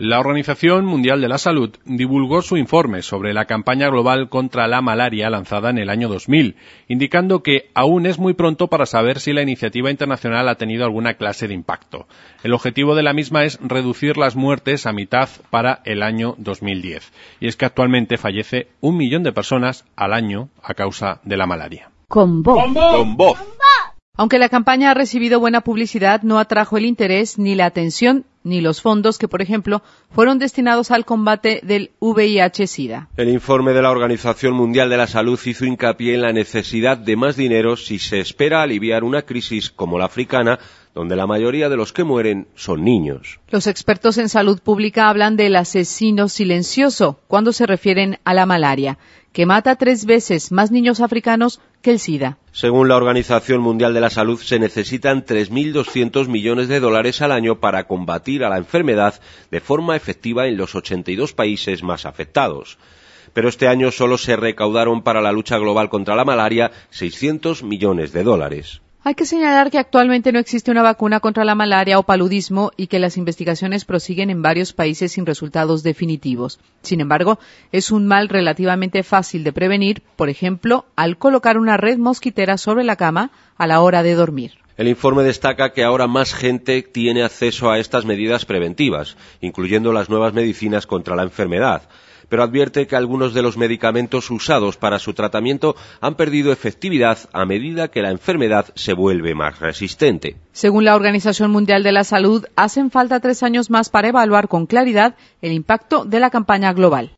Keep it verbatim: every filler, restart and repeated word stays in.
La Organización Mundial de la Salud divulgó su informe sobre la campaña global contra la malaria lanzada en el año dos mil, indicando que aún es muy pronto para saber si la iniciativa internacional ha tenido alguna clase de impacto. El objetivo de la misma es reducir las muertes a mitad para el año dos mil diez. Y es que actualmente fallece un millón de personas al año a causa de la malaria. Con voz. Con voz. Aunque la campaña ha recibido buena publicidad, no atrajo el interés ni la atención ni los fondos que, por ejemplo, fueron destinados al combate del V I H SIDA. El informe de la Organización Mundial de la Salud hizo hincapié en la necesidad de más dinero si se espera aliviar una crisis como la africana, donde la mayoría de los que mueren son niños. Los expertos en salud pública hablan del asesino silencioso cuando se refieren a la malaria, que mata tres veces más niños africanos que el SIDA. Según la Organización Mundial de la Salud, se necesitan tres mil doscientos millones de dólares al año para combatir a la enfermedad de forma efectiva en los ochenta y dos países más afectados. Pero este año solo se recaudaron para la lucha global contra la malaria seiscientos millones de dólares. Hay que señalar que actualmente no existe una vacuna contra la malaria o paludismo y que las investigaciones prosiguen en varios países sin resultados definitivos. Sin embargo, es un mal relativamente fácil de prevenir, por ejemplo, al colocar una red mosquitera sobre la cama a la hora de dormir. El informe destaca que ahora más gente tiene acceso a estas medidas preventivas, incluyendo las nuevas medicinas contra la enfermedad, pero advierte que algunos de los medicamentos usados para su tratamiento han perdido efectividad a medida que la enfermedad se vuelve más resistente. Según la Organización Mundial de la Salud, hacen falta tres años más para evaluar con claridad el impacto de la campaña global.